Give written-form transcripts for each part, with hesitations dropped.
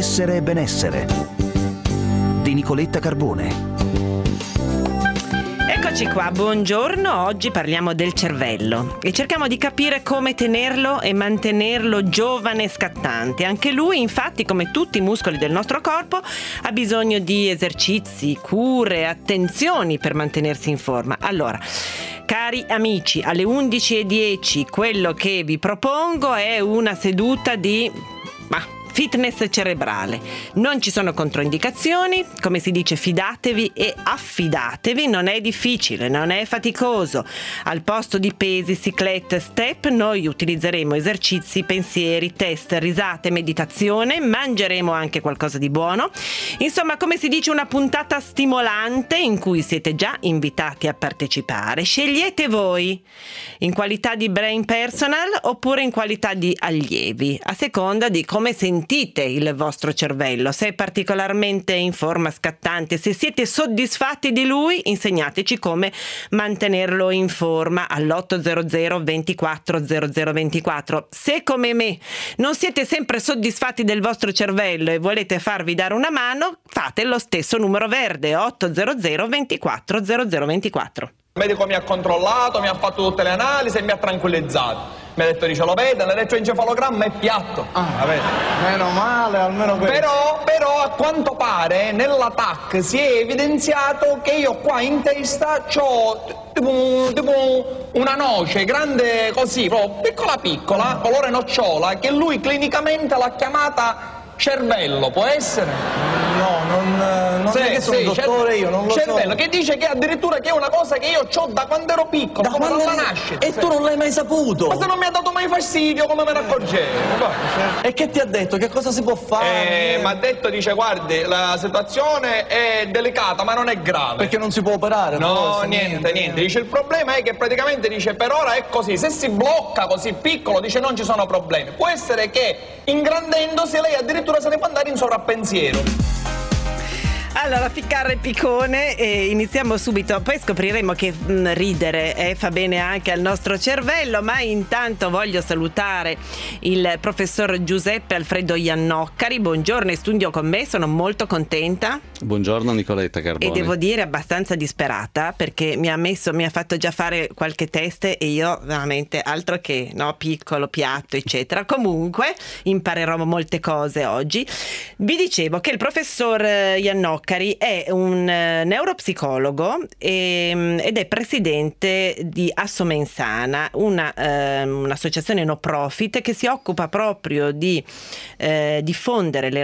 Essere e benessere di Nicoletta Carbone. Eccoci qua, buongiorno. Oggi parliamo del cervello e cerchiamo di capire come tenerlo e mantenerlo giovane e scattante. Anche lui, infatti, come tutti i muscoli del nostro corpo, ha bisogno di esercizi, cure, attenzioni per mantenersi in forma. Allora, cari amici, alle 11:10 quello che vi propongo è una seduta di fitness cerebrale. Non ci sono controindicazioni, come si dice, fidatevi e affidatevi, non è difficile, non è faticoso. Al posto di pesi, ciclette, step, noi utilizzeremo esercizi, pensieri, test, risate, meditazione, mangeremo anche qualcosa di buono. Insomma, come si dice, una puntata stimolante in cui siete già invitati a partecipare. Scegliete voi, in qualità di brain personal oppure in qualità di allievi, a seconda di come sentite il vostro cervello. Se è particolarmente in forma, scattante, se siete soddisfatti di lui, insegnateci come mantenerlo in forma all'800 24 00 24. Se come me non siete sempre soddisfatti del vostro cervello e volete farvi dare una mano, fate lo stesso numero verde, 800 24 00 24. Il medico mi ha controllato, mi ha fatto tutte le analisi e mi ha tranquillizzato. Mi ha detto, dice, lo vede, l'elettroencefalogramma è piatto. Meno male, almeno questo. Però a quanto pare nella TAC si è evidenziato che io qua in testa c'ho tipo una noce grande così, proprio piccola, colore nocciola, che lui clinicamente l'ha chiamata cervello, può essere? No, non è che sono un dottore, io non lo cervello, so. che dice che addirittura che è una cosa che io c'ho da quando ero piccolo, come dalla nascita. E tu non l'hai mai saputo? Ma se non mi ha dato mai fastidio, come me ne accorgevo? E che ti ha detto? Che cosa si può fare? Mi ha detto, dice, guardi, la situazione è delicata, ma non è grave. Perché non si può operare? No, forse? niente. Dice, il problema è che praticamente, dice, per ora è così. Se si blocca così piccolo, dice, non ci sono problemi. Può essere che, ingrandendosi, lei addirittura se ne può andare in sovrappensiero. Allora, ficcare piccone e iniziamo subito. Poi scopriremo che ridere fa bene anche al nostro cervello, ma intanto voglio salutare il professor Giuseppe Alfredo Iannoccari. Buongiorno, in studio con me, sono molto contenta. Buongiorno Nicoletta Carbone. E devo dire abbastanza disperata, perché mi ha fatto già fare qualche test e io veramente altro che piccolo, piatto, eccetera. Comunque imparerò molte cose oggi. Vi dicevo che il professor Iannoccari è un neuropsicologo ed è presidente di Assomensana, un'associazione no profit che si occupa proprio di diffondere le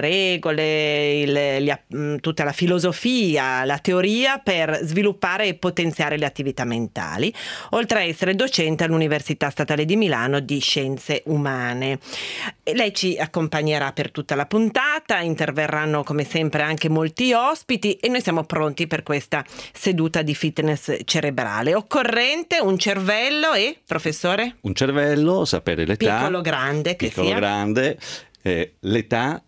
regole, tutta la filosofia, la teoria per sviluppare e potenziare le attività mentali, oltre a essere docente all'Università Statale di Milano di Scienze Umane. E lei ci accompagnerà per tutta la puntata, interverranno come sempre anche molti ospiti e noi siamo pronti per questa seduta di fitness cerebrale. Occorrente un cervello e, professore? Un cervello, sapere l'età. Piccolo, grande, che sia. Grande. L'età,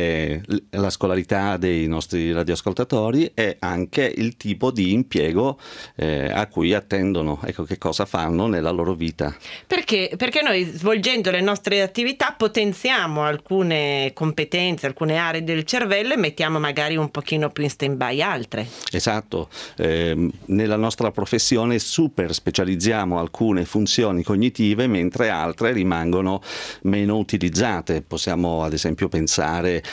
la scolarità dei nostri radioascoltatori e anche il tipo di impiego a cui attendono, ecco, che cosa fanno nella loro vita. Perché noi, svolgendo le nostre attività, potenziamo alcune competenze, alcune aree del cervello e mettiamo magari un pochino più in stand-by altre. Esatto, nella nostra professione super specializziamo alcune funzioni cognitive mentre altre rimangono meno utilizzate. Possiamo ad esempio pensare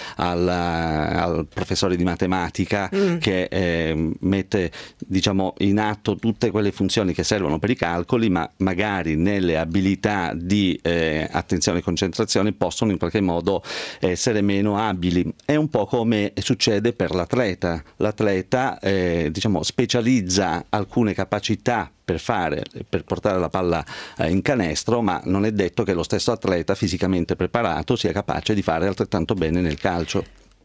al professore di matematica che mette, diciamo, in atto tutte quelle funzioni che servono per i calcoli, ma magari nelle abilità di attenzione e concentrazione possono in qualche modo essere meno abili. È un po' come succede per l'atleta. L'atleta diciamo specializza alcune capacità per portare la palla in canestro, ma non è detto che lo stesso atleta fisicamente preparato sia capace di fare altrettanto bene nel calcio.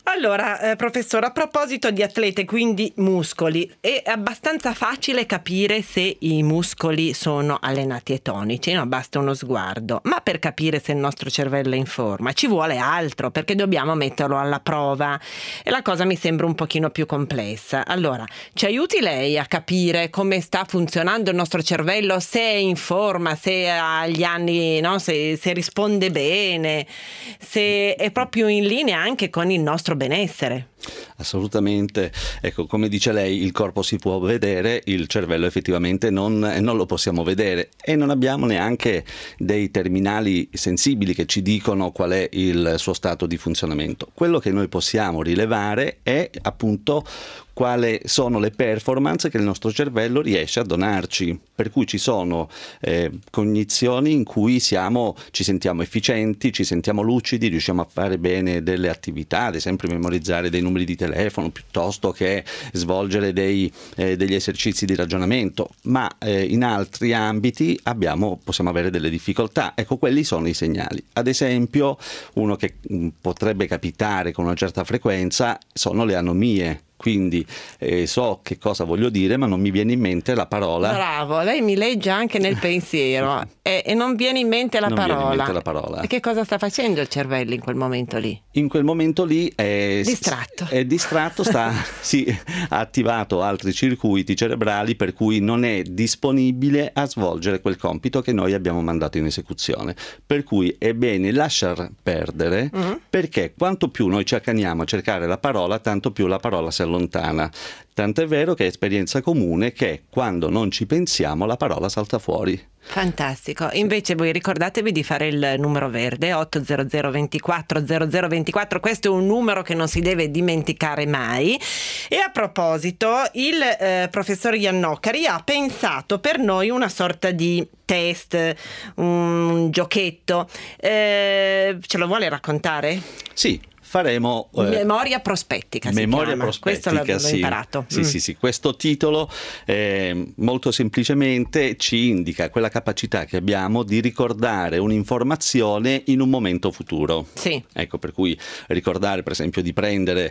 Allora, professore, a proposito di atlete, quindi muscoli, è abbastanza facile capire se i muscoli sono allenati e tonici, no? Basta uno sguardo. Ma per capire se il nostro cervello è in forma ci vuole altro, perché dobbiamo metterlo alla prova e la cosa mi sembra un pochino più complessa. Allora, ci aiuti lei a capire come sta funzionando il nostro cervello, se è in forma, se ha gli anni, no? Se risponde bene, se è proprio in linea anche con il nostro benessere. Assolutamente, ecco, come dice lei, il corpo si può vedere, il cervello effettivamente non lo possiamo vedere, e non abbiamo neanche dei terminali sensibili che ci dicono qual è il suo stato di funzionamento. Quello che noi possiamo rilevare è appunto quali sono le performance che il nostro cervello riesce a donarci, per cui ci sono cognizioni in cui ci sentiamo efficienti, ci sentiamo lucidi, riusciamo a fare bene delle attività, ad esempio memorizzare dei numeri di telefono piuttosto che svolgere degli esercizi di ragionamento, ma in altri ambiti possiamo avere delle difficoltà. Ecco, quelli sono i segnali. Ad esempio, uno che potrebbe capitare con una certa frequenza sono le anomie. Quindi so che cosa voglio dire, ma non mi viene in mente la parola. Bravo, lei mi legge anche nel pensiero e non viene in mente la parola. Viene in mente la parola. E che cosa sta facendo il cervello in quel momento lì? In quel momento lì è distratto, ha attivato altri circuiti cerebrali, per cui non è disponibile a svolgere quel compito che noi abbiamo mandato in esecuzione. Per cui è bene lasciar perdere, perché quanto più noi ci accaniamo a cercare la parola, tanto più la parola si allontana. Tant'è vero che è esperienza comune che quando non ci pensiamo la parola salta fuori. Fantastico. Invece voi ricordatevi di fare il numero verde 800 24 0024, questo è un numero che non si deve dimenticare mai. E a proposito, il professor Iannoccari ha pensato per noi una sorta di test, un giochetto. Ce lo vuole raccontare? Sì. Faremo memoria prospettica. Questo l'ho imparato. Sì. Questo titolo molto semplicemente ci indica quella capacità che abbiamo di ricordare un'informazione in un momento futuro. Sì. Ecco, per cui ricordare per esempio di prendere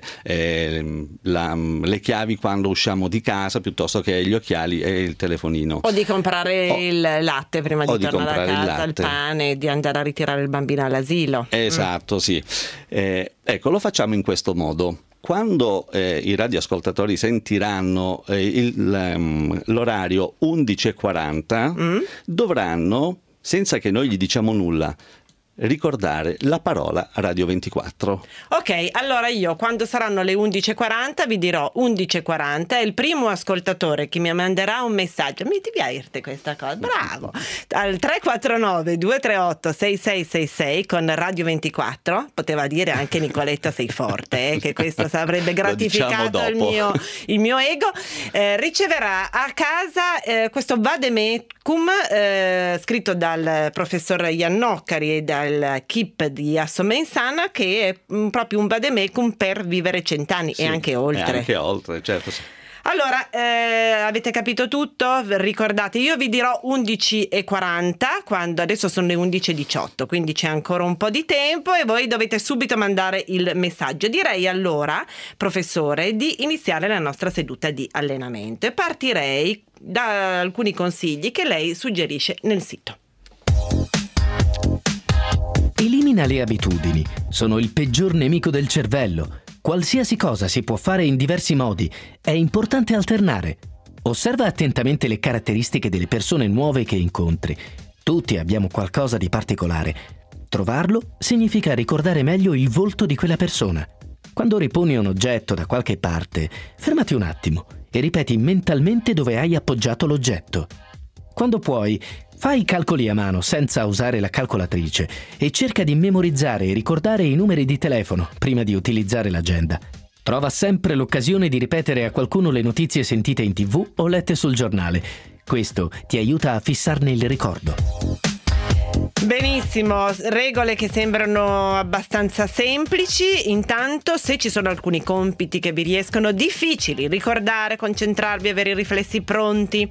le chiavi quando usciamo di casa piuttosto che gli occhiali e il telefonino. O di comprare il latte prima di tornare a casa, il pane, di andare a ritirare il bambino all'asilo. Esatto, sì. Ecco, lo facciamo in questo modo. Quando i radioascoltatori sentiranno l'orario 11:40, dovranno, senza che noi gli diciamo nulla, ricordare la parola Radio 24. Ok, allora io quando saranno le 11:40 vi dirò 11:40 e il primo ascoltatore che mi manderà un messaggio, mi diverte questa cosa, bravo, al 349 238 6666 con Radio 24, poteva dire anche Nicoletta sei forte, che questo avrebbe gratificato il mio ego, riceverà a casa questo vademecum scritto dal professor Iannoccari e dal Kip di Assomensana, che è proprio un vademecum per vivere 100 anni e anche oltre. E anche oltre, certo. Sì. Allora, avete capito tutto? Ricordate, io vi dirò 11:40, quando adesso sono le 11:18, quindi c'è ancora un po' di tempo e voi dovete subito mandare il messaggio. Direi allora, professore, di iniziare la nostra seduta di allenamento e partirei da alcuni consigli che lei suggerisce nel sito. Elimina le abitudini, sono il peggior nemico del cervello. Qualsiasi cosa si può fare in diversi modi, è importante alternare. Osserva attentamente le caratteristiche delle persone nuove che incontri. Tutti abbiamo qualcosa di particolare. Trovarlo significa ricordare meglio il volto di quella persona. Quando riponi un oggetto da qualche parte, fermati un attimo e ripeti mentalmente dove hai appoggiato l'oggetto. Quando puoi, fai i calcoli a mano senza usare la calcolatrice e cerca di memorizzare e ricordare i numeri di telefono prima di utilizzare l'agenda. Trova sempre l'occasione di ripetere a qualcuno le notizie sentite in TV o lette sul giornale. Questo ti aiuta a fissarne il ricordo. Benissimo, regole che sembrano abbastanza semplici. Intanto, se ci sono alcuni compiti che vi riescono difficili, ricordare, concentrarvi, avere i riflessi pronti.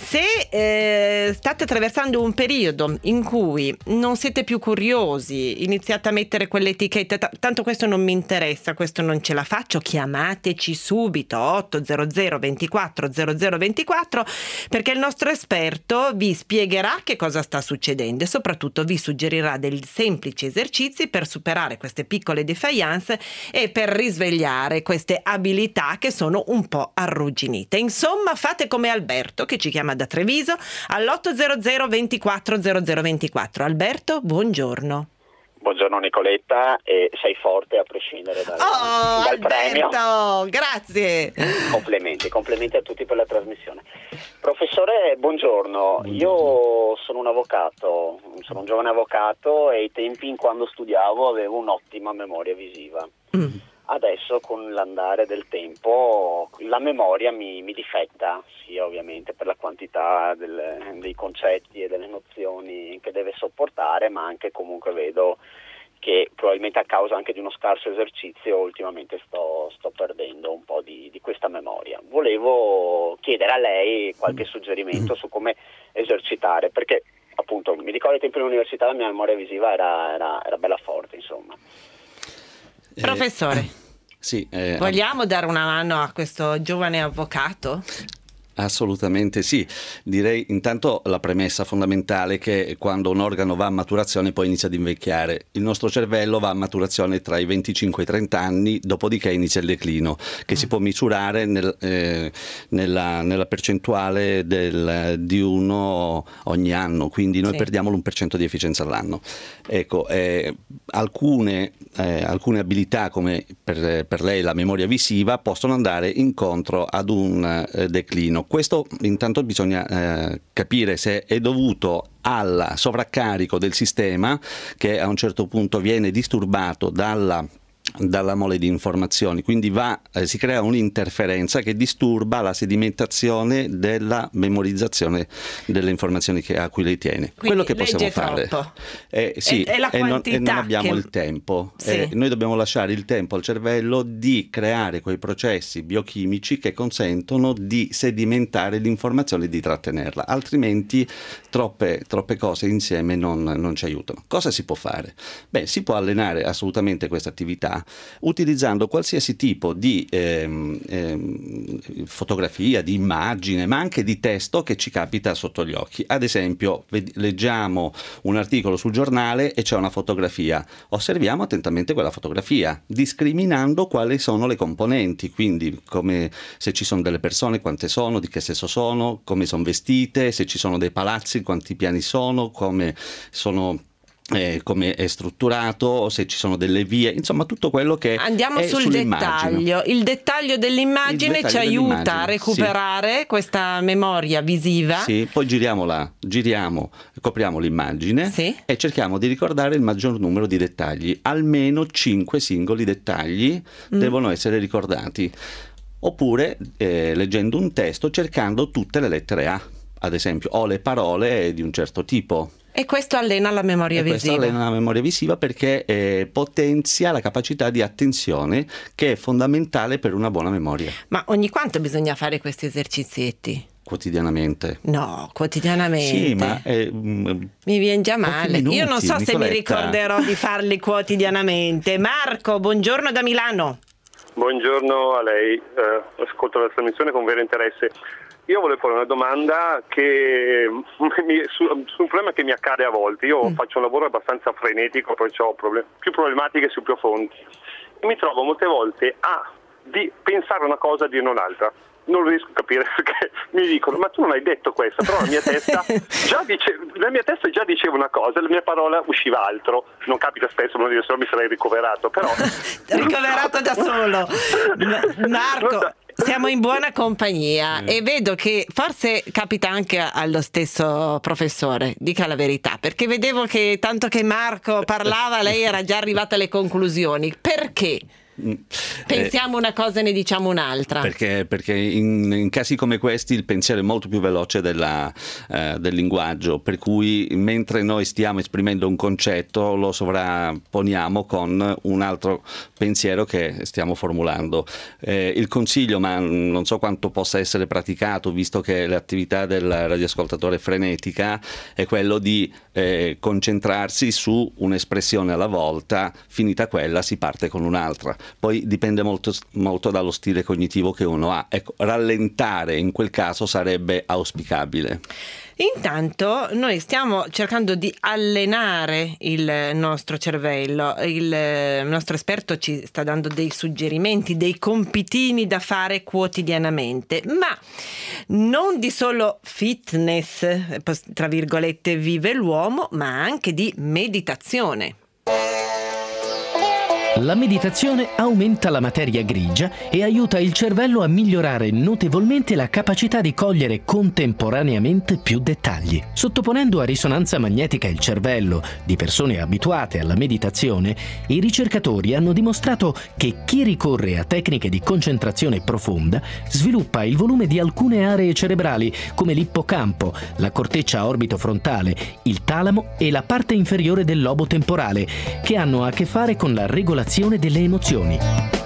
Se state attraversando un periodo in cui non siete più curiosi, iniziate a mettere quell'etichetta, tanto questo non mi interessa, questo non ce la faccio, chiamateci subito 800 24 0024, perché il nostro esperto vi spiegherà che cosa sta succedendo e soprattutto vi suggerirà dei semplici esercizi per superare queste piccole defiance e per risvegliare queste abilità che sono un po' arrugginite. Insomma, fate come Alberto, che ci chiama da Treviso all'800 24 0024. Alberto, buongiorno. Buongiorno Nicoletta, e sei forte a prescindere dal Alberto, premio. Grazie. Complimenti a tutti per la trasmissione. Professore, buongiorno. Io sono un avvocato, sono un giovane avvocato e ai tempi in quando studiavo avevo un'ottima memoria visiva. Adesso con l'andare del tempo la memoria mi difetta, sia ovviamente per la quantità dei concetti e delle nozioni che deve sopportare, ma anche comunque vedo che probabilmente a causa anche di uno scarso esercizio ultimamente sto perdendo un po' di questa memoria. Volevo chiedere a lei qualche suggerimento su come esercitare, perché appunto mi ricordo ai tempi dell'università la mia memoria visiva era bella forte, insomma. Professore, sì, vogliamo dare una mano a questo giovane avvocato? Assolutamente sì. Direi intanto la premessa fondamentale è che quando un organo va a maturazione poi inizia ad invecchiare. Il nostro cervello va a maturazione tra i 25 e i 30 anni, dopodiché inizia il declino, che si può misurare nella percentuale di uno ogni anno, quindi noi perdiamo l'1% di efficienza all'anno. Ecco, alcune abilità come per lei la memoria visiva possono andare incontro ad un declino. Questo intanto bisogna capire se è dovuto al sovraccarico del sistema, che a un certo punto viene disturbato dalla mole di informazioni, quindi si crea un'interferenza che disturba la sedimentazione della memorizzazione delle informazioni a cui lei tiene. Quindi quello che possiamo fare sì, è la quantità e non abbiamo il tempo. Sì. Noi dobbiamo lasciare il tempo al cervello di creare quei processi biochimici che consentono di sedimentare l'informazione e di trattenerla, altrimenti troppe cose insieme non ci aiutano. Cosa si può fare? Si può allenare assolutamente questa attività utilizzando qualsiasi tipo di fotografia, di immagine, ma anche di testo che ci capita sotto gli occhi. Ad esempio, leggiamo un articolo sul giornale e c'è una fotografia. Osserviamo attentamente quella fotografia, discriminando quali sono le componenti, quindi come se ci sono delle persone, quante sono, di che sesso sono, come sono vestite, se ci sono dei palazzi, quanti piani sono, come è strutturato, se ci sono delle vie, insomma tutto quello che andiamo è sul dettaglio. Il dettaglio dell'immagine ci aiuta a recuperare questa memoria visiva. Sì, poi copriamo l'immagine e cerchiamo di ricordare il maggior numero di dettagli, almeno 5 singoli dettagli devono essere ricordati. Oppure leggendo un testo cercando tutte le lettere A, ad esempio, o le parole di un certo tipo. E questo allena la memoria visiva. Questo allena la memoria visiva perché potenzia la capacità di attenzione, che è fondamentale per una buona memoria. Ma ogni quanto bisogna fare questi esercizietti? Quotidianamente. No, quotidianamente. Sì, ma mi viene già male. Minuti, io non so Nicoletta. Se mi ricorderò di farli quotidianamente. Marco, buongiorno da Milano. Buongiorno a lei, ascolto la trasmissione con vero interesse. Io volevo fare una domanda su un problema che mi accade a volte. Io faccio un lavoro abbastanza frenetico, perciò ho più problematiche su più fronti. E mi trovo molte volte di pensare una cosa e dirne un'altra. Non lo riesco a capire perché mi dicono: ma tu non hai detto questo, però la mia testa già diceva una cosa, la mia parola usciva altro. Non capita spesso, non dire, se no mi sarei ricoverato, però ricoverato da solo. Marco, siamo in buona compagnia e vedo che forse capita anche allo stesso professore, dica la verità, perché vedevo che tanto che Marco parlava lei era già arrivata alle conclusioni. Perché? Pensiamo una cosa e ne diciamo un'altra. Perché in casi come questi il pensiero è molto più veloce del linguaggio, per cui mentre noi stiamo esprimendo un concetto lo sovrapponiamo con un altro pensiero che stiamo formulando. Il consiglio, ma non so quanto possa essere praticato, visto che l'attività del radioascoltatore è frenetica, è quello di concentrarsi su un'espressione alla volta, finita quella si parte con un'altra. Poi dipende molto dallo stile cognitivo che uno ha. Ecco, rallentare in quel caso sarebbe auspicabile. Intanto noi stiamo cercando di allenare il nostro cervello. Il nostro esperto ci sta dando dei suggerimenti, dei compitini da fare quotidianamente, ma non di solo fitness, tra virgolette, vive l'uomo, ma anche di meditazione. La meditazione aumenta la materia grigia e aiuta il cervello a migliorare notevolmente la capacità di cogliere contemporaneamente più dettagli. Sottoponendo a risonanza magnetica il cervello di persone abituate alla meditazione, i ricercatori hanno dimostrato che chi ricorre a tecniche di concentrazione profonda sviluppa il volume di alcune aree cerebrali come l'ippocampo, la corteccia orbitofrontale, il talamo e la parte inferiore del lobo temporale, che hanno a che fare con la regolazione delle emozioni.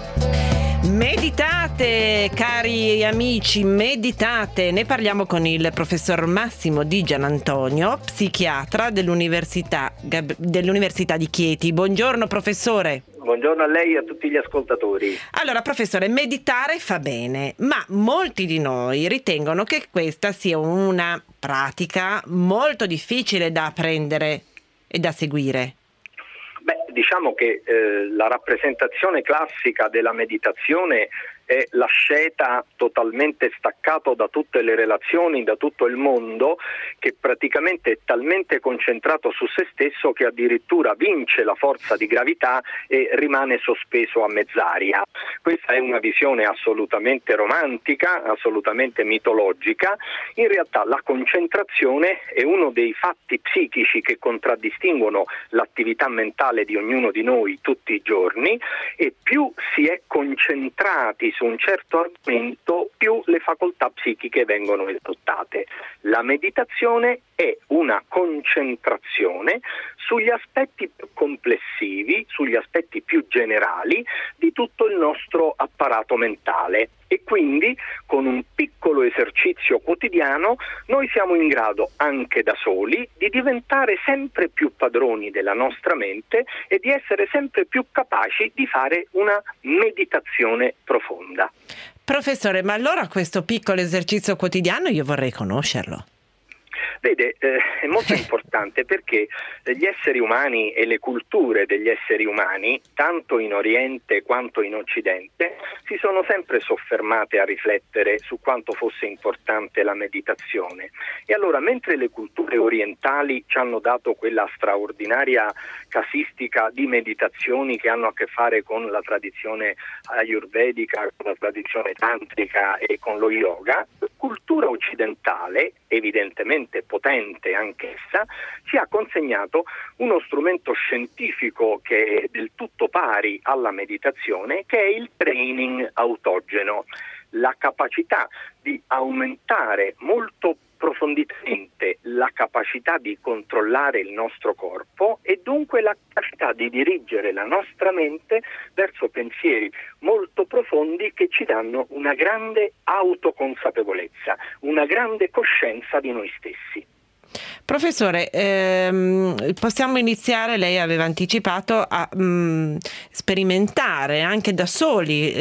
Meditate, cari amici, meditate. Ne parliamo con il professor Massimo Di Gianantonio, psichiatra dell'Università di Chieti. Buongiorno professore. Buongiorno a lei e a tutti gli ascoltatori. Allora professore, meditare fa bene, ma molti di noi ritengono che questa sia una pratica molto difficile da apprendere e da seguire. Diciamo che la rappresentazione classica della meditazione è l'asceta totalmente staccato da tutte le relazioni, da tutto il mondo, che praticamente è talmente concentrato su se stesso che addirittura vince la forza di gravità e rimane sospeso a mezz'aria. Questa è una visione assolutamente romantica, assolutamente mitologica. In realtà la concentrazione è uno dei fatti psichici che contraddistinguono l'attività mentale di ognuno di noi tutti i giorni, e più si è concentrati su un certo argomento, più le facoltà psichiche vengono esaltate. La meditazione è una concentrazione sugli aspetti più complessivi, sugli aspetti più generali di tutto il nostro apparato mentale, e quindi con un piccolo esercizio quotidiano noi siamo in grado anche da soli di diventare sempre più padroni della nostra mente e di essere sempre più capaci di fare una meditazione profonda. Professore, ma allora questo piccolo esercizio quotidiano io vorrei conoscerlo. Vede, è molto importante perché gli esseri umani e le culture degli esseri umani, tanto in Oriente quanto in Occidente, si sono sempre soffermate a riflettere su quanto fosse importante la meditazione. E allora, mentre le culture orientali ci hanno dato quella straordinaria casistica di meditazioni che hanno a che fare con la tradizione ayurvedica, con la tradizione tantrica e con lo yoga, la cultura occidentale, evidentemente potente anch'essa, ci ha consegnato uno strumento scientifico che è del tutto pari alla meditazione, che è il training autogeno, la capacità di aumentare molto profondamente la capacità di controllare il nostro corpo e dunque la capacità di dirigere la nostra mente verso pensieri molto profondi che ci danno una grande autoconsapevolezza, una grande coscienza di noi stessi. Professore, possiamo iniziare, lei aveva anticipato, a sperimentare anche da soli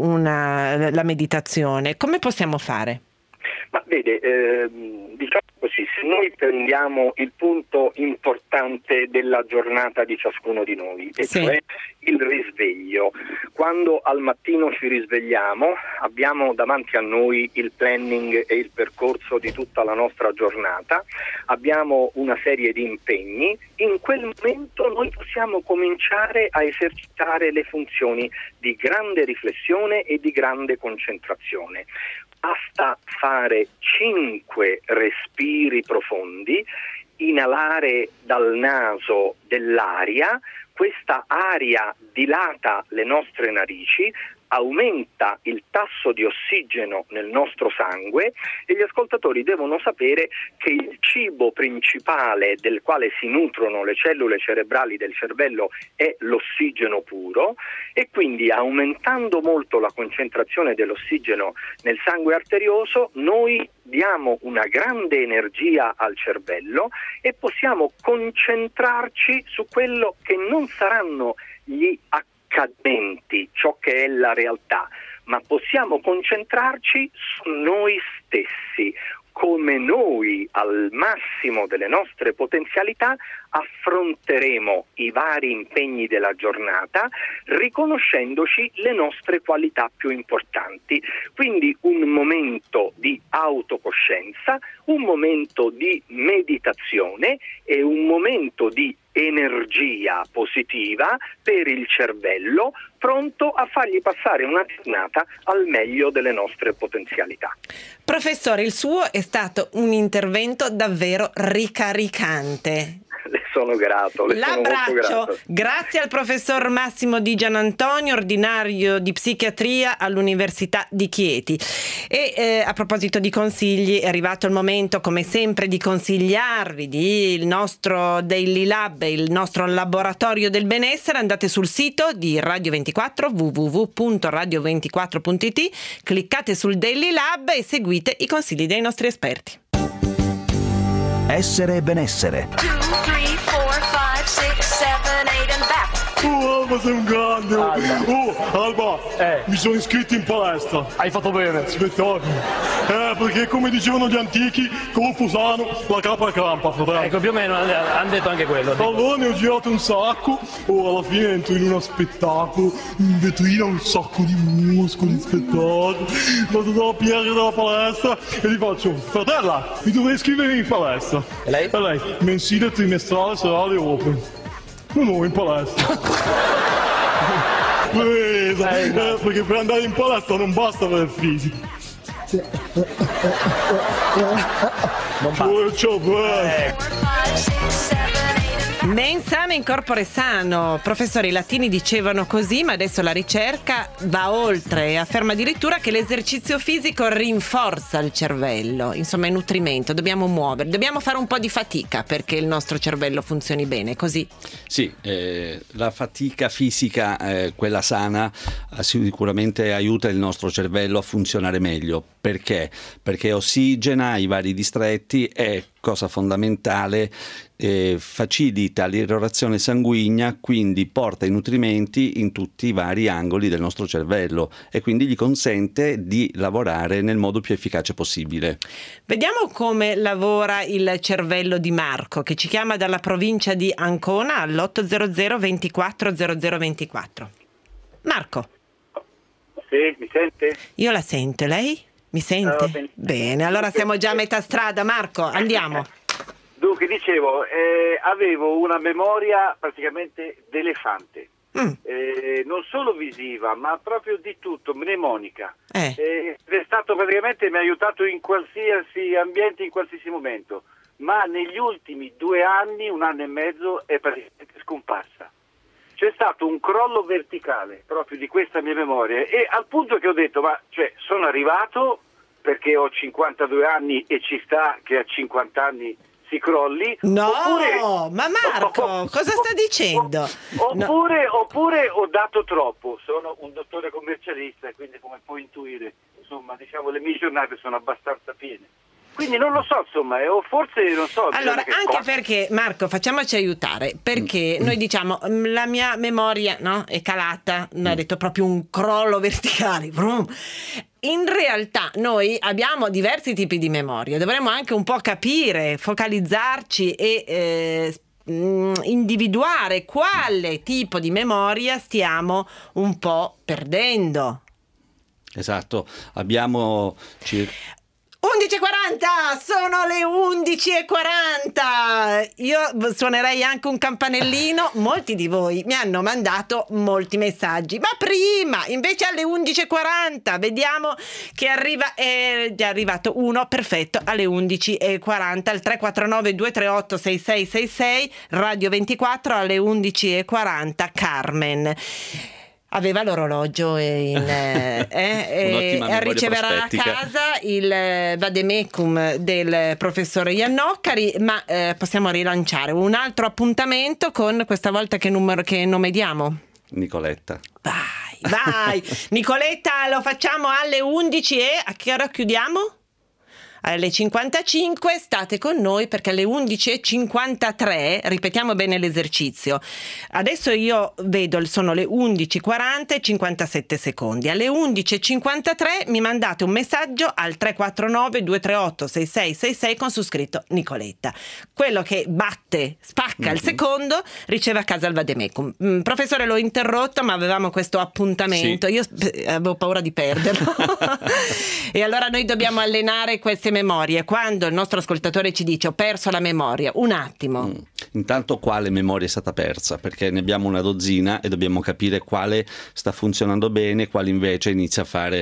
la meditazione. Come possiamo fare? Ma vede, diciamo così, se noi prendiamo il punto importante della giornata di ciascuno di noi, e cioè il risveglio. Quando al mattino ci risvegliamo abbiamo davanti a noi il planning e il percorso di tutta la nostra giornata, abbiamo una serie di impegni. In quel momento noi possiamo cominciare a esercitare le funzioni di grande riflessione e di grande concentrazione. Basta fare 5 respiri profondi, inalare dal naso dell'aria, questa aria dilata le nostre narici, aumenta il tasso di ossigeno nel nostro sangue e gli ascoltatori devono sapere che il cibo principale del quale si nutrono le cellule cerebrali del cervello è l'ossigeno puro, e quindi aumentando molto la concentrazione dell'ossigeno nel sangue arterioso noi diamo una grande energia al cervello e possiamo concentrarci su quello che non saranno gli accadimenti, ciò che è la realtà, ma possiamo concentrarci su noi stessi, come noi al massimo delle nostre potenzialità affronteremo i vari impegni della giornata riconoscendoci le nostre qualità più importanti. Quindi un momento di autocoscienza, un momento di meditazione e un momento di energia positiva per il cervello, pronto a fargli passare una giornata al meglio delle nostre potenzialità. Professore, il suo è stato un intervento davvero ricaricante. Le sono grato. L'abbraccio. Grazie al professor Massimo Di Gianantonio, ordinario di psichiatria all'Università di Chieti. E a proposito di consigli, è arrivato il momento, come sempre, di consigliarvi il nostro Daily Lab, il nostro laboratorio del benessere. Andate sul sito di Radio 24, www.radio24.it, cliccate sul Daily Lab e seguite i consigli dei nostri esperti. Essere benessere. 2, 3, 4, 5, 6, 7, 8 and back. Oh, Alba, sei un grande! Oh, Alba, mi sono iscritto in palestra. Hai fatto bene. Spettacolo. Perché come dicevano gli antichi, colpo sano, la capa crampa, fratello. Ecco, più o meno hanno detto anche quello. Allora ne ho girato un sacco, alla fine entro in uno spettacolo, in vetrina un sacco di muscoli, spettacolo. Vado dalla PR della palestra e gli faccio: fratella, mi dovrei iscrivere in palestra. E lei? E lei, mensile, trimestrale, serale, open. No, in palestra. Presa, perché per andare in palestra non basta avere il fisico. Non basta. Mens sana in corpore sano. Professori, i latini dicevano così, ma adesso la ricerca va oltre e afferma addirittura che l'esercizio fisico rinforza il cervello. Insomma, è nutrimento, dobbiamo muovere, dobbiamo fare un po' di fatica perché il nostro cervello funzioni bene, così? Sì, la fatica fisica, quella sana, sicuramente aiuta il nostro cervello a funzionare meglio. Perché? Perché ossigena i vari distretti e, cosa fondamentale, facilita l'irrorazione sanguigna, quindi porta i nutrimenti in tutti i vari angoli del nostro cervello e quindi gli consente di lavorare nel modo più efficace possibile. Vediamo come lavora il cervello di Marco, che ci chiama dalla provincia di Ancona all'800 24 0024. Marco. Sì, mi sente? Io la sento, lei? Mi sente? Bene, allora siamo già a metà strada. Marco, andiamo. Dunque, dicevo, avevo una memoria praticamente d'elefante, non solo visiva, ma proprio di tutto, mnemonica. È stato praticamente, mi ha aiutato in qualsiasi ambiente, in qualsiasi momento, ma negli ultimi 2 anni, 1 anno e mezzo, è praticamente scomparsa. C'è stato un crollo verticale proprio di questa mia memoria, e al punto che ho detto, ma sono arrivato perché ho 52 anni e ci sta che a 50 anni si crolli? No, oppure, ma Marco, cosa sta dicendo? Oppure ho dato troppo. Sono un dottore commercialista e quindi, come puoi intuire, insomma, diciamo, le mie giornate sono abbastanza piene. Quindi non lo so, insomma, o forse non so. Allora, anche perché, Marco, facciamoci aiutare, perché noi diciamo, la mia memoria, no, è calata, ha detto proprio un crollo verticale. Brum. In realtà noi abbiamo diversi tipi di memoria, dovremmo anche un po' capire, focalizzarci e individuare quale tipo di memoria stiamo un po' perdendo. Esatto, abbiamo 11:40, sono le 11:40. Io suonerei anche un campanellino. Molti di voi mi hanno mandato molti messaggi, ma prima, invece alle 11:40, vediamo che arriva, è già arrivato uno, perfetto, alle 11:40, al 349 238 6666, Radio 24 alle 11:40, Carmen. Aveva l'orologio e riceverà a casa il vademecum del professore Iannoccari, ma possiamo rilanciare un altro appuntamento con questa volta che nome diamo? Nicoletta. Vai Nicoletta, lo facciamo alle 11 e a che ora chiudiamo? Alle 55 state con noi, perché alle 11:53 ripetiamo bene l'esercizio. Adesso io vedo, sono le 11:40 e 57 secondi. Alle 11:53 mi mandate un messaggio al 349 238 6666 con su scritto Nicoletta. Quello che spacca il secondo riceve a casa il vademecum. Professore, l'ho interrotto, ma avevamo questo appuntamento. Sì. Io avevo paura di perderlo. E allora noi dobbiamo allenare queste memorie. Quando il nostro ascoltatore ci dice ho perso la memoria, un attimo. Intanto quale memoria è stata persa? Perché ne abbiamo una dozzina e dobbiamo capire quale sta funzionando bene, quale invece inizia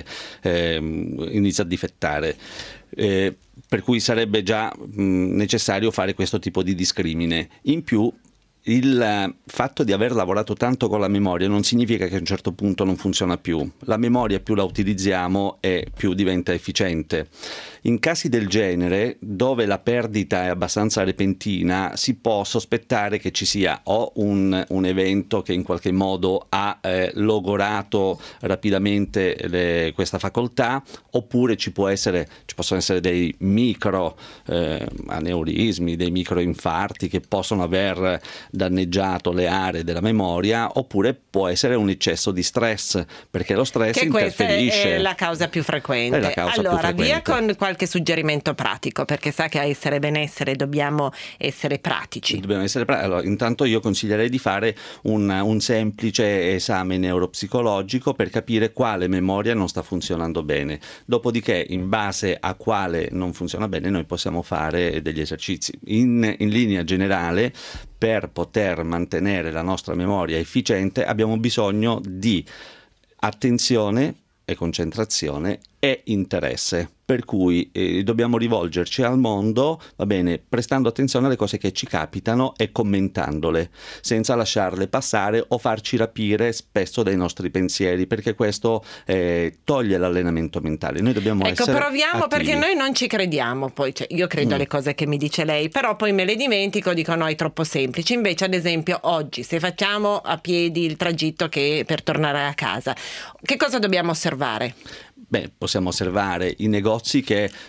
a difettare. Per cui sarebbe già necessario fare questo tipo di discrimine. In più, il fatto di aver lavorato tanto con la memoria non significa che a un certo punto non funziona più. La memoria più la utilizziamo e più diventa efficiente. In casi del genere, dove la perdita è abbastanza repentina, si può sospettare che ci sia o un evento che in qualche modo ha logorato rapidamente questa facoltà, oppure ci possono essere dei micro aneurismi, dei microinfarti che possono aver danneggiato le aree della memoria, oppure può essere un eccesso di stress, perché lo stress interferisce. Questa è la causa più frequente. Via con qualche suggerimento pratico, perché sa che a essere benessere dobbiamo essere pratici. Allora, intanto io consiglierei di fare un semplice esame neuropsicologico per capire quale memoria non sta funzionando bene. Dopodiché, in base a quale non funziona bene, noi possiamo fare degli esercizi. In linea generale, per poter mantenere la nostra memoria efficiente abbiamo bisogno di attenzione e concentrazione e interesse, per cui dobbiamo rivolgerci al mondo, va bene, prestando attenzione alle cose che ci capitano e commentandole, senza lasciarle passare o farci rapire spesso dai nostri pensieri, perché questo toglie l'allenamento mentale. Noi dobbiamo essere proviamo attivi. Perché noi non ci crediamo, poi io credo alle cose che mi dice lei, però poi me le dimentico, dico no, è troppo semplice. Invece, ad esempio, oggi se facciamo a piedi il tragitto per tornare a casa, che cosa dobbiamo osservare? Possiamo osservare i negozi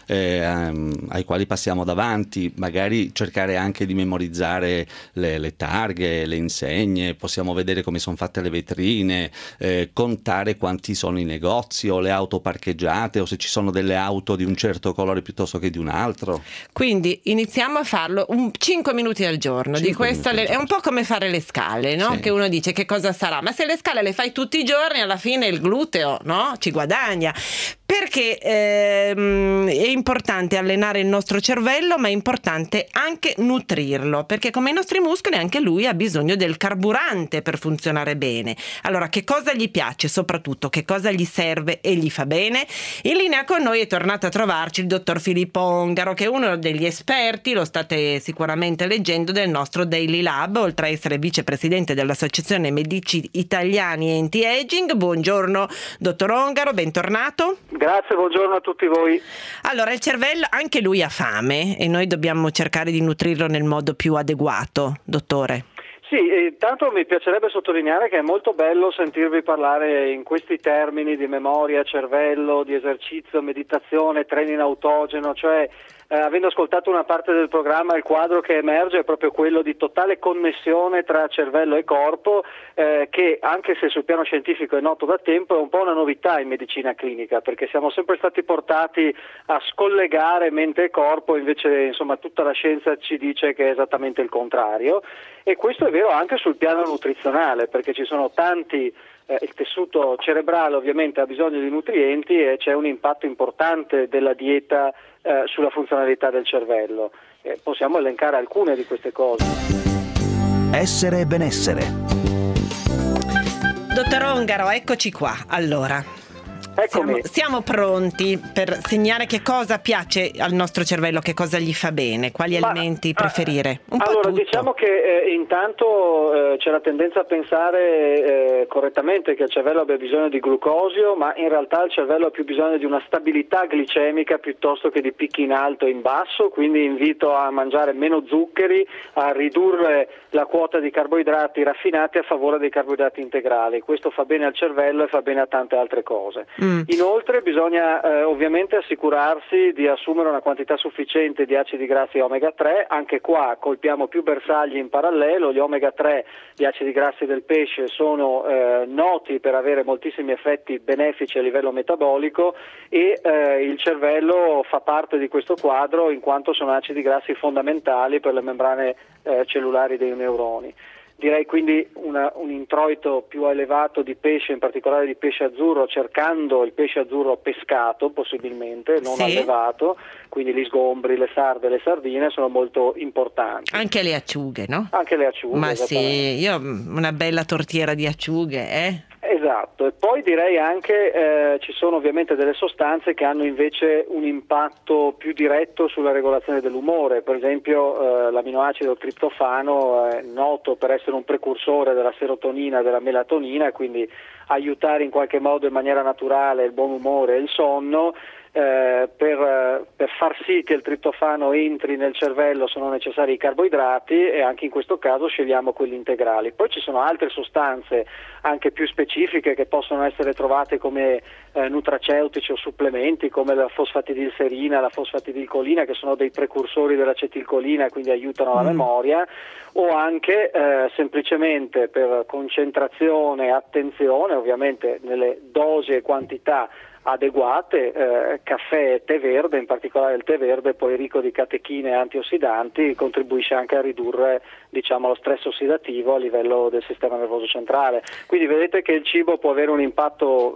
ai quali passiamo davanti, magari cercare anche di memorizzare le targhe, le insegne, possiamo vedere come sono fatte le vetrine, contare quanti sono i negozi o le auto parcheggiate, o se ci sono delle auto di un certo colore piuttosto che di un altro. Quindi iniziamo a farlo 5 minuti al giorno. È un po' come fare le scale, no? Sì. Che uno dice che cosa sarà, ma se le scale le fai tutti i giorni, alla fine il gluteo, no? Ci guadagna. Perché è importante allenare il nostro cervello, ma è importante anche nutrirlo, perché come i nostri muscoli anche lui ha bisogno del carburante per funzionare bene. Allora, che cosa gli piace, soprattutto che cosa gli serve e gli fa bene? In linea con noi è tornato a trovarci il dottor Filippo Ongaro, che è uno degli esperti, lo state sicuramente leggendo, del nostro Daily Lab, oltre a essere vicepresidente dell'Associazione Medici Italiani Anti-Aging. Buongiorno dottor Ongaro, bentornato. Grazie, buongiorno a tutti voi. Allora, il cervello anche lui ha fame e noi dobbiamo cercare di nutrirlo nel modo più adeguato, dottore. Sì, tanto mi piacerebbe sottolineare che è molto bello sentirvi parlare in questi termini di memoria, cervello, di esercizio, meditazione, training autogeno, cioè avendo ascoltato una parte del programma, il quadro che emerge è proprio quello di totale connessione tra cervello e corpo, che anche se sul piano scientifico è noto da tempo, è un po' una novità in medicina clinica, perché siamo sempre stati portati a scollegare mente e corpo, invece insomma tutta la scienza ci dice che è esattamente il contrario, e questo è vero anche sul piano nutrizionale, perché ci sono tanti il tessuto cerebrale ovviamente ha bisogno di nutrienti e c'è un impatto importante della dieta sulla funzionalità del cervello. Possiamo elencare alcune di queste cose. Essere e benessere. Dottor Ongaro, eccoci qua. Allora, siamo pronti per segnare che cosa piace al nostro cervello, che cosa gli fa bene, quali alimenti preferire? Allora, diciamo che intanto c'è la tendenza a pensare correttamente che il cervello abbia bisogno di glucosio, ma in realtà il cervello ha più bisogno di una stabilità glicemica piuttosto che di picchi in alto e in basso, quindi invito a mangiare meno zuccheri, a ridurre la quota di carboidrati raffinati a favore dei carboidrati integrali. Questo fa bene al cervello e fa bene a tante altre cose. Inoltre bisogna ovviamente assicurarsi di assumere una quantità sufficiente di acidi grassi omega 3, anche qua colpiamo più bersagli in parallelo. Gli omega 3, gli acidi grassi del pesce, sono noti per avere moltissimi effetti benefici a livello metabolico e il cervello fa parte di questo quadro in quanto sono acidi grassi fondamentali per le membrane cellulari dei neuroni. Direi quindi un introito più elevato di pesce, in particolare di pesce azzurro, cercando il pesce azzurro pescato possibilmente, non allevato, quindi gli sgombri, le sarde, le sardine sono molto importanti. Anche le acciughe, no? Anche le acciughe. Ma sì, io una bella tortiera di acciughe, Esatto, e poi direi anche ci sono ovviamente delle sostanze che hanno invece un impatto più diretto sulla regolazione dell'umore. Per esempio l'aminoacido triptofano è noto per essere un precursore della serotonina e della melatonina, quindi aiutare in qualche modo in maniera naturale il buon umore e il sonno. Per far sì che il triptofano entri nel cervello sono necessari i carboidrati e anche in questo caso scegliamo quelli integrali. Poi ci sono altre sostanze anche più specifiche che possono essere trovate come nutraceutici o supplementi, come la fosfatidilserina, la fosfatidilcolina, che sono dei precursori dell'acetilcolina e quindi aiutano la memoria, o anche semplicemente per concentrazione e attenzione, ovviamente nelle dosi e quantità adeguate, caffè e tè verde, in particolare il tè verde poi ricco di catechine e antiossidanti contribuisce anche a ridurre lo stress ossidativo a livello del sistema nervoso centrale. Quindi vedete che il cibo può avere un impatto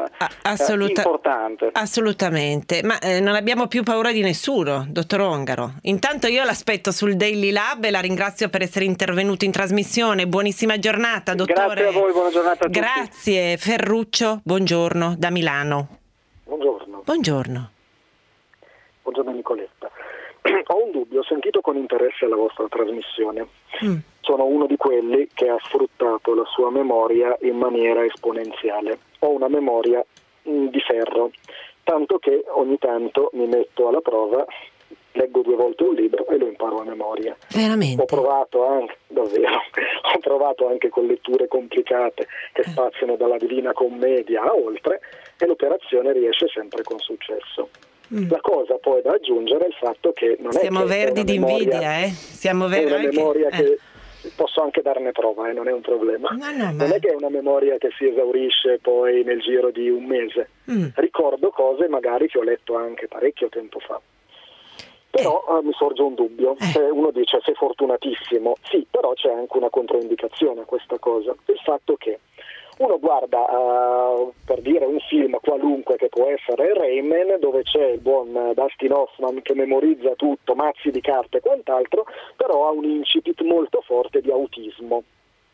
importante. Assolutamente, ma non abbiamo più paura di nessuno, dottor Ongaro. Intanto io l'aspetto sul Daily Lab e la ringrazio per essere intervenuto in trasmissione. Buonissima giornata, dottore. Grazie a voi, buona giornata a tutti. Grazie. Ferruccio, buongiorno, da Milano. Buongiorno Nicoletta. Ho un dubbio, ho sentito con interesse la vostra trasmissione. Sono uno di quelli che ha sfruttato la sua memoria in maniera esponenziale. Ho una memoria di ferro, tanto che ogni tanto mi metto alla prova, leggo 2 volte un libro e lo imparo a memoria. Veramente? Ho provato anche con letture complicate che spaziano dalla Divina Commedia a oltre, e l'operazione riesce sempre con successo. La cosa poi da aggiungere è il fatto che non siamo è che verdi di invidia, Siamo verdi è una memoria che posso anche darne prova, non è un problema. Non è che è una memoria che si esaurisce poi nel giro di un mese. Ricordo cose magari che ho letto anche parecchio tempo fa. Però mi sorge un dubbio. Uno dice sei fortunatissimo, sì, però c'è anche una controindicazione a questa cosa, il fatto che uno guarda per dire un film qualunque che può essere Rayman, dove c'è il buon Dustin Hoffman che memorizza tutto, mazzi di carte e quant'altro, però ha un incipit molto forte di autismo.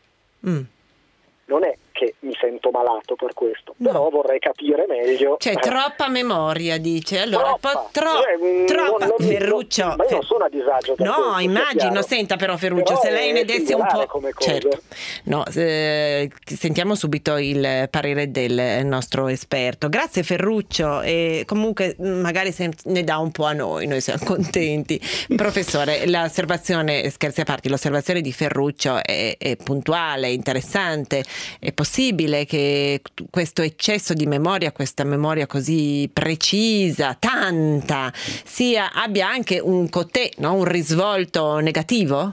Non è che mi sento malato per questo, però vorrei capire meglio. C'è troppa memoria, dice. Allora, troppa. Ferruccio. Ma io non sono a disagio. No, immagino. Senta però Ferruccio, se lei ne desse un po'. Certo. No, sentiamo subito il parere del nostro esperto. Grazie Ferruccio, e comunque magari se ne dà un po' a noi siamo contenti. Professore, l'osservazione, scherzi a parte, l'osservazione di Ferruccio è puntuale, interessante. È possibile che questo eccesso di memoria, questa memoria così precisa, tanta, abbia anche un côté, no? Un risvolto negativo?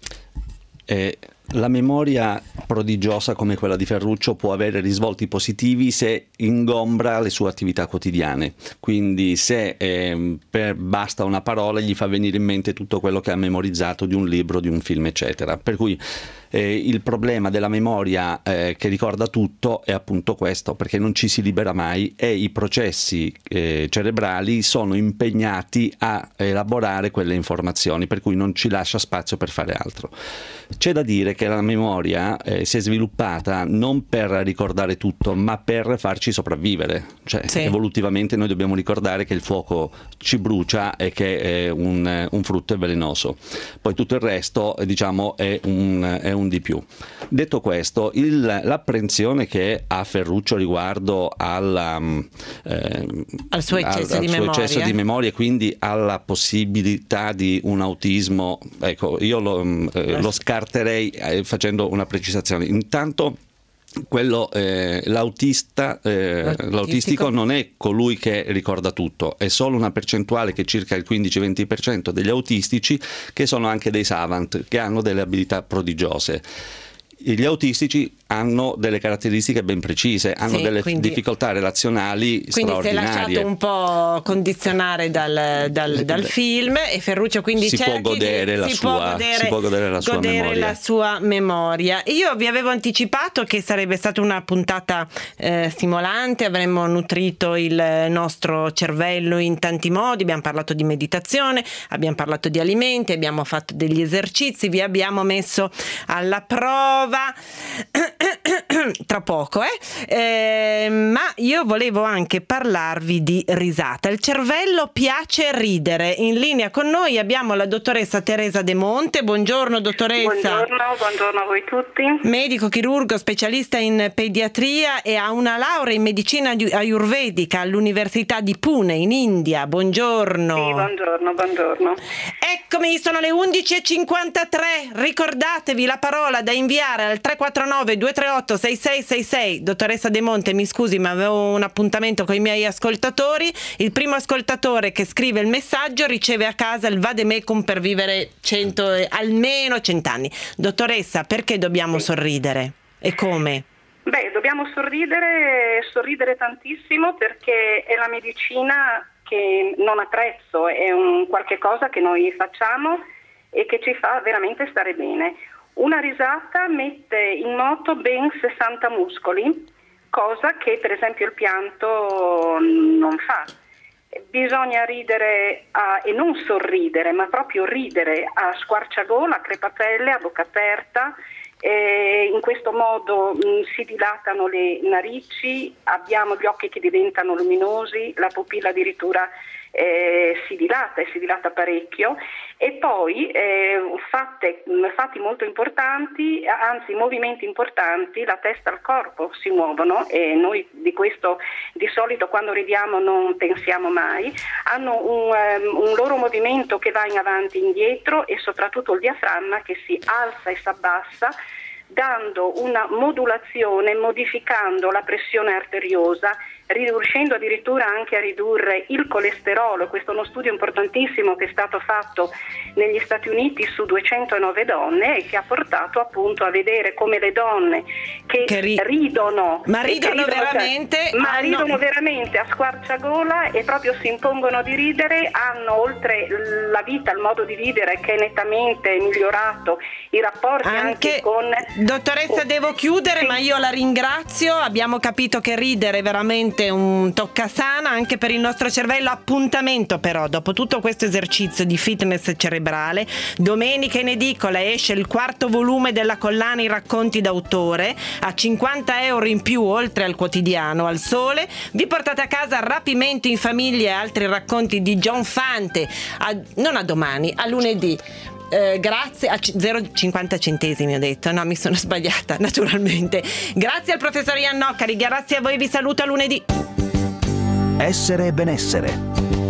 La memoria prodigiosa come quella di Ferruccio può avere risvolti positivi se ingombra le sue attività quotidiane, quindi se basta una parola gli fa venire in mente tutto quello che ha memorizzato di un libro, di un film, eccetera. Per cui Il problema della memoria che ricorda tutto è appunto questo, perché non ci si libera mai e i processi cerebrali sono impegnati a elaborare quelle informazioni, per cui non ci lascia spazio per fare altro. C'è da dire che la memoria si è sviluppata non per ricordare tutto, ma per farci sopravvivere. Cioè, evolutivamente noi dobbiamo ricordare che il fuoco ci brucia e che un frutto è velenoso. Poi tutto il resto, diciamo, è un di più. Detto questo, l'apprensione che ha Ferruccio riguardo al suo eccesso di memoria e quindi alla possibilità di un autismo, ecco, io lo scarterei facendo una precisazione. Intanto l'autistico non è colui che ricorda tutto, è solo una percentuale, che è circa il 15-20% degli autistici, che sono anche dei savant, che hanno delle abilità prodigiose. Gli autistici hanno delle caratteristiche ben precise, hanno delle difficoltà relazionali straordinarie. Quindi si è lasciato un po' condizionare dal film, e Ferruccio quindi si può godere la sua memoria. Io vi avevo anticipato che sarebbe stata una puntata stimolante, avremmo nutrito il nostro cervello in tanti modi, abbiamo parlato di meditazione, abbiamo parlato di alimenti, abbiamo fatto degli esercizi, vi abbiamo messo alla prova tra poco, ma io volevo anche parlarvi di risata. Il cervello piace ridere. In linea con noi abbiamo la dottoressa Teresa De Monte. Buongiorno dottoressa. Buongiorno a voi tutti. Medico chirurgo, specialista in pediatria e ha una laurea in medicina ayurvedica all'Università di Pune in India. Buongiorno. Sì, buongiorno. Eccomi, sono le 11:53. Ricordatevi la parola da inviare al 349 238 6666. Dottoressa De Monte, mi scusi, ma avevo un appuntamento con i miei ascoltatori. Il primo ascoltatore che scrive il messaggio riceve a casa il vademecum per vivere almeno 100 anni. Dottoressa, perché dobbiamo sorridere e come? Dobbiamo sorridere tantissimo, perché è la medicina che non ha prezzo, è un qualche cosa che noi facciamo e che ci fa veramente stare bene. Una risata mette in moto ben 60 muscoli, cosa che per esempio il pianto non fa. Bisogna ridere e non sorridere, ma proprio ridere a squarciagola, a crepapelle, a bocca aperta. In questo modo si dilatano le narici, abbiamo gli occhi che diventano luminosi, la pupilla addirittura si dilata parecchio, e poi fatti molto importanti, anzi movimenti importanti, la testa al corpo si muovono, e noi di questo di solito quando ridiamo non pensiamo mai. Hanno un loro movimento che va in avanti e indietro, e soprattutto il diaframma che si alza e si abbassa, dando una modulazione, modificando la pressione arteriosa, riuscendo addirittura anche a ridurre il colesterolo. Questo è uno studio importantissimo che è stato fatto negli Stati Uniti su 209 donne, e che ha portato appunto a vedere come le donne che ridono veramente a squarciagola e proprio si impongono di ridere, hanno, oltre la vita, il modo di vivere che è nettamente migliorato, i rapporti anche con... Dottoressa, devo chiudere, ma io la ringrazio. Abbiamo capito che ridere è veramente un toccasana anche per il nostro cervello. Appuntamento però, dopo tutto questo esercizio di fitness cerebrale, domenica in edicola esce il 4º volume della collana I racconti d'autore a 50 euro in più, oltre al quotidiano Al Sole. Vi portate a casa Rapimento in famiglia e altri racconti di John Fante, non a domani, a lunedì. Grazie a 0,50 centesimi ho detto, no, mi sono sbagliata naturalmente. Grazie al professor Ian Noccari, grazie a voi, vi saluto a lunedì. Essere e benessere.